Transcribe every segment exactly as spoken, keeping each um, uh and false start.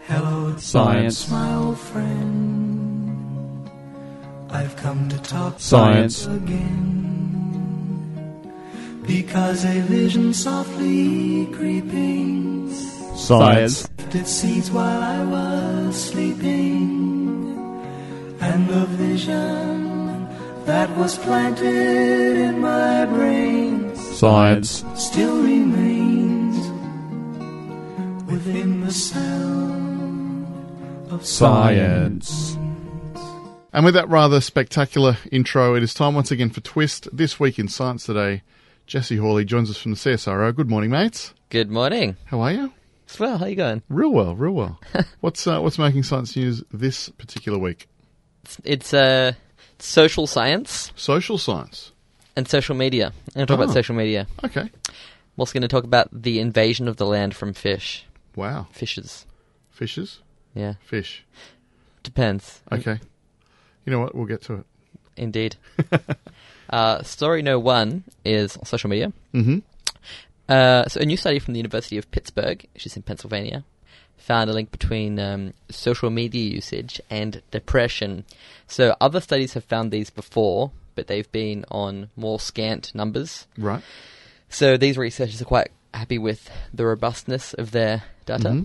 Hello, Science. my old friend. I've come to talk Science. again. Because a vision softly creeping Science. planted seeds while I was sleeping. And the vision that was planted in my brain Science. still remains within the sound of Science. And with that rather spectacular intro, it is time once again for Twist. This week in Science Today, Jesse Hawley joins us from the C S R O. Good morning, mates. Good morning. How are you? Well, how you going? Real well, real well. what's uh, what's making science news this particular week? It's, it's uh, social science Social science. and social media. I'm going to talk Oh. about social media. Okay. I'm also going to talk about the invasion of the land from fish. Wow. Fishes. Fishes? Yeah. Fish. Depends. Okay. You know what? We'll get to it. Indeed. uh, story no one is on social media. Mm-hmm. Uh, so a new study from the University of Pittsburgh, which is in Pennsylvania, found a link between um, social media usage and depression. So other studies have found these before, but they've been on more scant numbers. Right. So these researchers are quite happy with the robustness of their data. Mhm.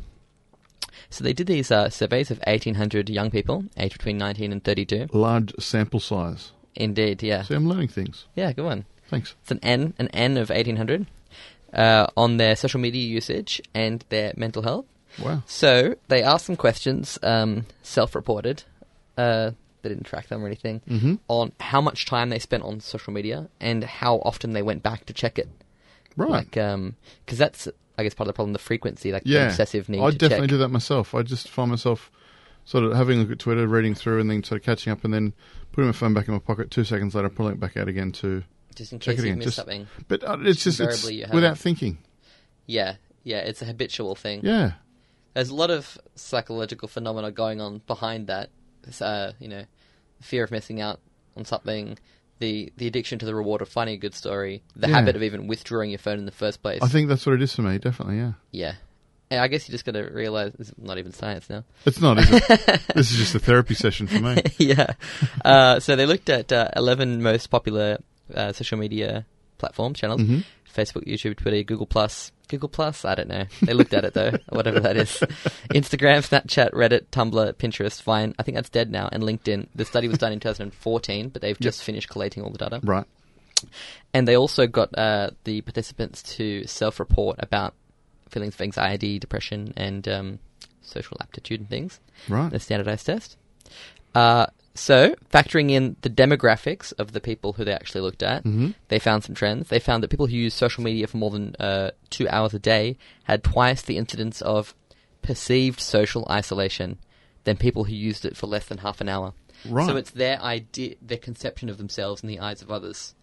So they did these uh, surveys of eighteen hundred young people, aged between nineteen and thirty-two. Large sample size. Indeed, yeah. See, I'm learning things. Yeah, good one. Thanks. It's an N, an N of eighteen hundred, uh, on their social media usage and their mental health. Wow. So they asked some questions, um, self-reported, uh, they didn't track them or anything, Mm-hmm. on how much time they spent on social media and how often they went back to check it. Right. Like, um, because that's, I guess, part of the problem, the frequency, like yeah. the obsessive need I to definitely check. do that myself. I just find myself sort of having a look at Twitter, reading through, and then sort of catching up, and then putting my phone back in my pocket. Two seconds later, pulling it back out again to... Just in check case it you again, missed just- something. But uh, it's just it's Invariably you without haven't. thinking. Yeah, yeah, it's a habitual thing. Yeah. There's a lot of psychological phenomena going on behind that. It's, uh, you know, fear of missing out on something, the the addiction to the reward of finding a good story, the Yeah. habit of even withdrawing your phone in the first place. I think that's what it is for me, definitely, yeah. Yeah. And I guess you just got to realise it's not even science now. It's not, is it? This is just a therapy session for me. yeah. Uh, so they looked at uh, eleven most popular uh, social media platforms, channels. hmm Facebook, YouTube, Twitter, Google Plus. Google Plus? I don't know. They looked at it though, whatever that is. Instagram, Snapchat, Reddit, Tumblr, Pinterest, Vine. I think that's dead now. And LinkedIn. The study was done in two thousand fourteen, but they've just finished collating all the data. Right. And they also got uh, the participants to self-report about feelings of anxiety, depression, and um, social aptitude and things. Right. The standardized test. Uh, so, factoring in the demographics of the people who they actually looked at, hmm they found some trends. They found that people who use social media for more than uh, two hours a day had twice the incidence of perceived social isolation than people who used it for less than half an hour. Right. So it's their idea, their conception of themselves in the eyes of others.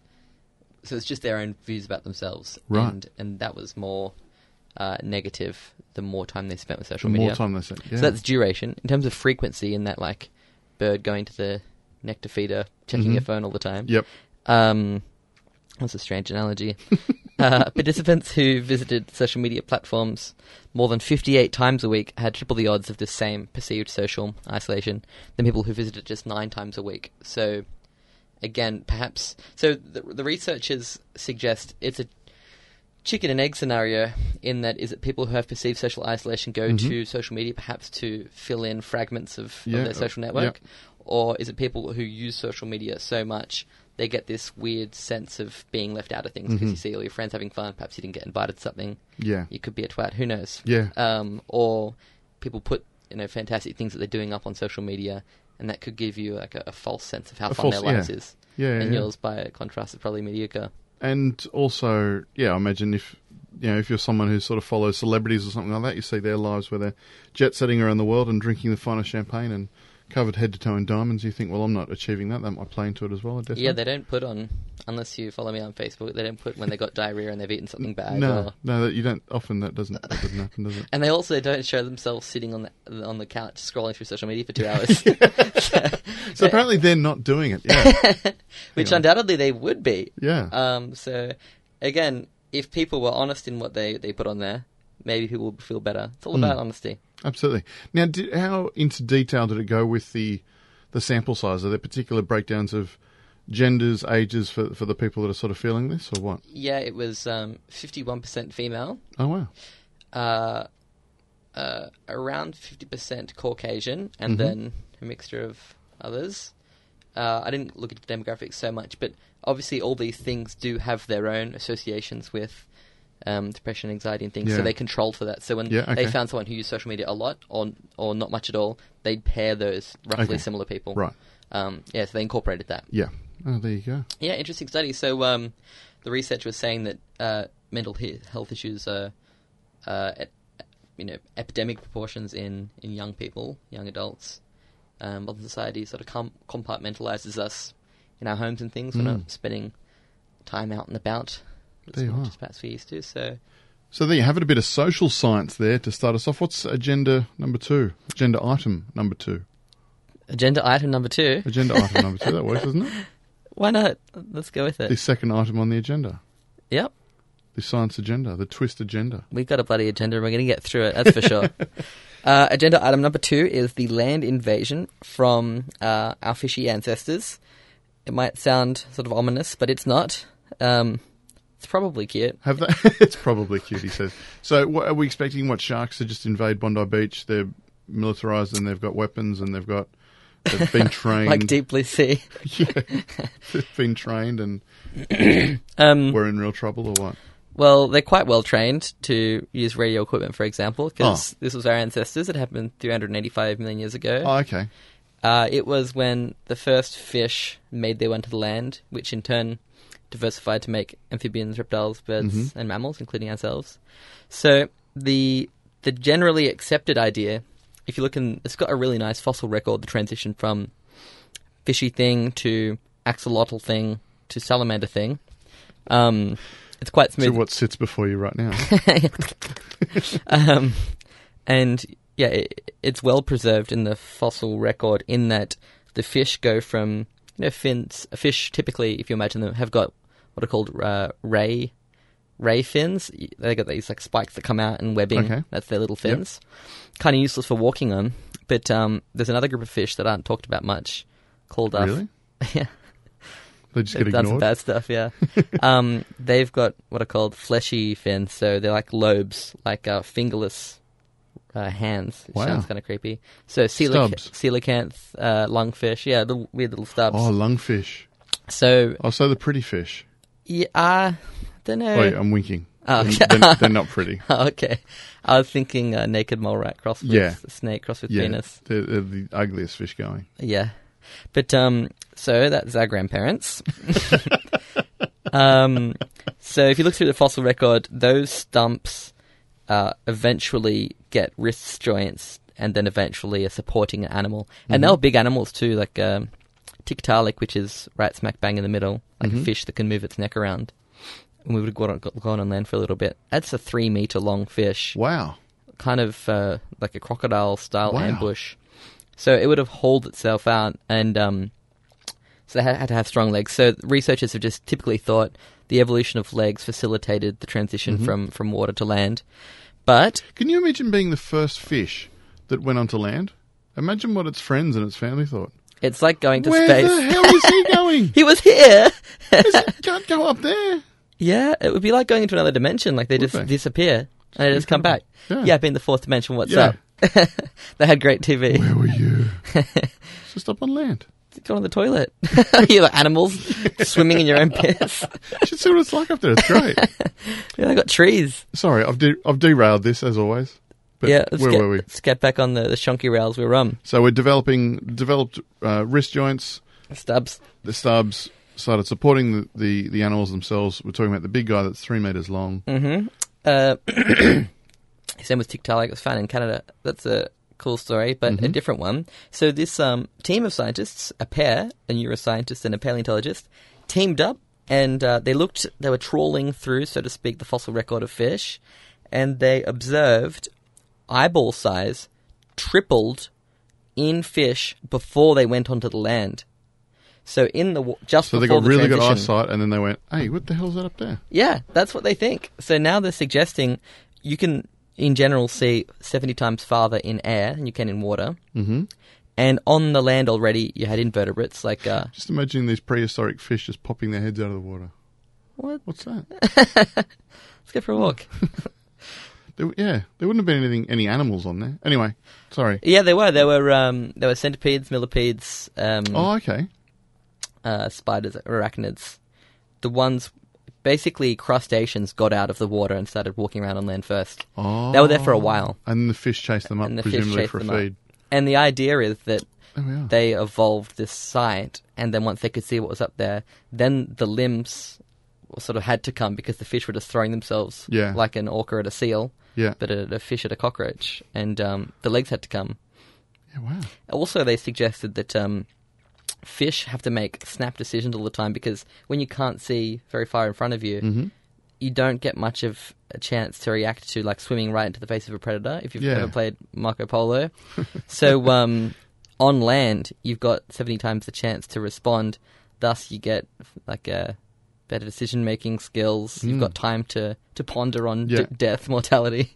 So it's just their own views about themselves. Right. And, and that was more uh, negative the more time they spent with social the media. more time they spend. Yeah. So that's duration. In terms of frequency, in that like bird going to the nectar feeder, checking Mhm. your phone all the time. Yep. Um, that's a strange analogy. uh, participants who visited social media platforms more than fifty-eight times a week had triple the odds of the same perceived social isolation than people who visited just nine times a week. So, again, perhaps... So the, the researchers suggest it's a chicken and egg scenario in that is it people who have perceived social isolation go Mhm. to social media perhaps to fill in fragments of, Yeah, of their social network? Or is it people who use social media so much they get this weird sense of being left out of things because Mhm. you see all your friends having fun, perhaps you didn't get invited to something, Yeah. you could be a twat, who knows? Yeah. Um, or people put you know fantastic things that they're doing up on social media and that could give you like a, a false sense of how A fun false- their lives yeah. is. Yeah. And yeah. yours, by contrast, is probably mediocre. And also, yeah, I imagine if you know if you're someone who sort of follows celebrities or something like that, you see their lives where they're jet setting around the world and drinking the finest champagne and covered head to toe in diamonds. You think, well, I'm not achieving that. That might play into it as well. I guess. Yeah, they don't put on, unless you follow me on Facebook, they don't put when they got diarrhea and they've eaten something bad. No, Or, no, that you don't. Often that doesn't that doesn't happen, does it? and they also don't show themselves sitting on the on the couch scrolling through social media for two hours. so, So apparently they're not doing it. Yeah, which Hang on. undoubtedly they would be. yeah. Um, so, again, if people were honest in what they, they put on there, maybe people will feel better. It's all Mm. about honesty. Absolutely. Now, did, how into detail did it go with the the sample size? Are there particular breakdowns of genders, ages for for the people that are sort of feeling this, or what? Yeah, it was um, fifty-one percent female, Oh, wow. uh, uh, around fifty percent Caucasian, and Mhm. then a mixture of others. Uh, I didn't look into demographics so much, but obviously all these things do have their own associations with um, depression, anxiety, and things, Yeah. so they controlled for that. So when Yeah, okay. they found someone who used social media a lot or or not much at all, they'd pair those roughly Okay. similar people. Right. Um, yeah, so they incorporated that. Yeah. Oh, there you go. Yeah, interesting study. So um, the research was saying that uh, mental he- health issues are, uh, at, you know, epidemic proportions in, in young people, young adults. Um, modern society sort of com- compartmentalizes us in our homes and things. We're Mm. not spending time out and about as There you much are. as perhaps we used to. So So there you have it, a bit of social science there to start us off. What's agenda number two? Agenda item number two. agenda item number two. Agenda item number two. That works, doesn't it? Why not? Let's go with it. The second item on the agenda. Yep. The science agenda. The twist agenda. We've got a bloody agenda and we're going to get through it, that's for sure. Uh, agenda item number two is the land invasion from uh, our fishy ancestors. It might sound sort of ominous, but it's not. Um, it's probably cute. Have they? It's probably cute, he says. So what, are we expecting what, sharks to just invade Bondi Beach? They're militarised and they've got weapons and they've got... They've been trained. Like Deep Blue Sea. Yeah. They've been trained and Um, we're in real trouble or what? well, they're quite well trained to use radio equipment, for example, because Oh. this was our ancestors. It happened three hundred eighty-five million years ago. Oh, okay. Uh, it was when the first fish made their way onto the land, which in turn diversified to make amphibians, reptiles, birds, Mhm. and mammals, including ourselves. So the the generally accepted idea, if you look in, it's got a really nice fossil record, the transition from fishy thing to axolotl thing to salamander thing. Um, it's quite To smooth. what sits before you right now. um, and yeah, it, it's well preserved in the fossil record in that the fish go from, you know, fins. A fish typically, if you imagine them, have got what are called uh, ray ray fins. They got these like spikes that come out and webbing. Okay. That's their little fins. Kind of useless for walking on. But um, there's another group of fish that aren't talked about much called uh, Really? yeah. They just They've get done some ignored? bad stuff, yeah. um, they've got what are called fleshy fins, so they're like lobes, like uh, fingerless uh, hands. It Wow. sounds kind of creepy. So coelac- Stubs. coelacanth, uh, lungfish, yeah, little weird little stubs. Oh, lungfish. So, Oh, so the pretty fish. yeah, I don't know. Wait, I'm winking. Oh, They're- okay. they're, they're not pretty. Oh, okay. I was thinking uh, naked mole rat cross with Yeah. a snake cross with Yeah, penis. they're, they're the ugliest fish going. Yeah. But, um, so that's our grandparents. um, so if you look through the fossil record, those stumps uh, eventually get wrist joints and then eventually are supporting an animal. And Mhm. they were big animals too, like um, Tiktaalik, which is right smack bang in the middle, like Mhm. a fish that can move its neck around. And we would have gone on, gone on land for a little bit. That's a three meter long fish. Wow. Kind of uh, like a crocodile style Wow. ambush. So it would have hauled itself out, and um, so they had, had to have strong legs. So researchers have just typically thought the evolution of legs facilitated the transition Mhm. from, from water to land. But Can you imagine being the first fish that went onto land? Imagine what its friends and its family thought. it's like going to Where space. the hell is he going? He was here! Is it- Can't go up there. Yeah, it would be like going into another dimension. Like they Would just they? disappear and they just come back. Yeah. Yeah, being the fourth dimension, what's Yeah. up? They had great T V. Where were you? Just up on land. Go on the toilet. You're like animals swimming in your own piss. You should see what it's like up there. It's great. Yeah, they got trees. Sorry, I've de- I've derailed this as always. But yeah, let's where get, were we? let's get back on the, the shonky rails we were on. So we're developing developed uh, wrist joints. Stubs. The stubs started supporting the, the, the animals themselves. We're talking about the big guy that's three meters long. Mm-hmm. Uh, same with Tiktaalik. It was found in Canada. That's a cool story, but a Mhm. different one. So this um, team of scientists, a pair, a neuroscientist and a paleontologist, teamed up, and uh, they looked. They were trawling through, so to speak, the fossil record of fish, and they observed eyeball size tripled in fish before they went onto the land. So in the wa- just So they before got the really good transition- eyesight, and then they went, "Hey, what the hell's that up there?" Yeah, that's what they think. So now they're suggesting you can in general, see seventy times farther in air than you can in water. Mm-hmm. And on the land already, you had invertebrates like... Uh, Just imagining these prehistoric fish just popping their heads out of the water. what? What's that? Let's go for a walk. There, yeah, there wouldn't have been anything, any animals on there. Anyway, sorry. Yeah, there were. There were um, there were centipedes, millipedes, um, Oh, okay. uh, spiders, arachnids. The ones... Basically, crustaceans got out of the water and started walking around on land first. Oh. They were there for a while. And the fish chased them up, And the fish presumably chased for a them up. feed. And the idea is that There we are. they evolved this sight, and then once they could see what was up there, then the limbs sort of had to come because the fish were just throwing themselves Yeah. like an orca at a seal, Yeah. but a, a fish at a cockroach, and um, the legs had to come. Yeah, wow. Also, they suggested that um, fish have to make snap decisions all the time because when you can't see very far in front of you, Mm-hmm. you don't get much of a chance to react to like swimming right into the face of a predator if you've Yeah. ever played Marco Polo. So um, on land, you've got seventy times the chance to respond. Thus, you get like a better decision-making skills. You've Mm. got time to, to ponder on Yeah. d- death, mortality.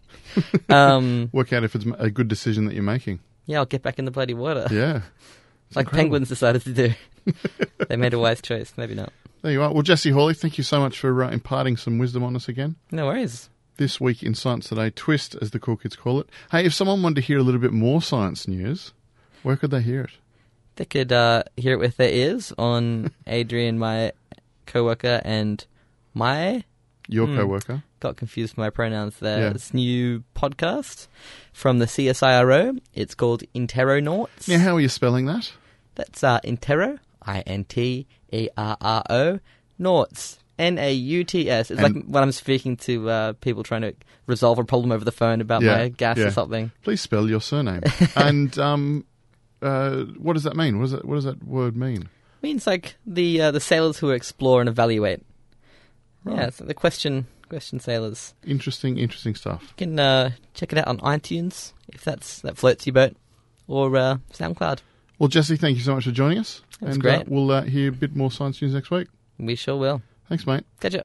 um, Work out if it's a good decision that you're making. yeah, I'll get back in the bloody water. Yeah. It's like incredible. penguins decided to do. They made a wise choice. Maybe not. There you are. Well, Jesse Hawley, thank you so much for uh, imparting some wisdom on us again. No worries. This week in Science Today, Twist, as the cool kids call it. Hey, if someone wanted to hear a little bit more science news, where could they hear it? They could uh, hear it with their ears on Adrian, my co-worker, and my... Your Hmm. co-worker. Got confused with my pronouns there. Yeah. This new podcast from the C S I R O. It's called Interonauts. Now, how are you spelling that? That's uh, Intero, I N T E R R O, Nauts, N A U T S. It's And- like when I'm speaking to uh, people trying to resolve a problem over the phone about Yeah, my gas yeah. or something. Please spell your surname. And um, uh, what does that mean? What does that, what does that word mean? Means like the uh, the sailors who explore and evaluate. Yeah, Right. so the question question sailors. Interesting, interesting stuff. You can uh, check it out on iTunes if that's that floats your boat, or uh, SoundCloud. Well, Jesse, thank you so much for joining us. That's and great. Uh, we'll uh, hear a bit more science news next week. We sure will. Thanks, mate. Catch ya.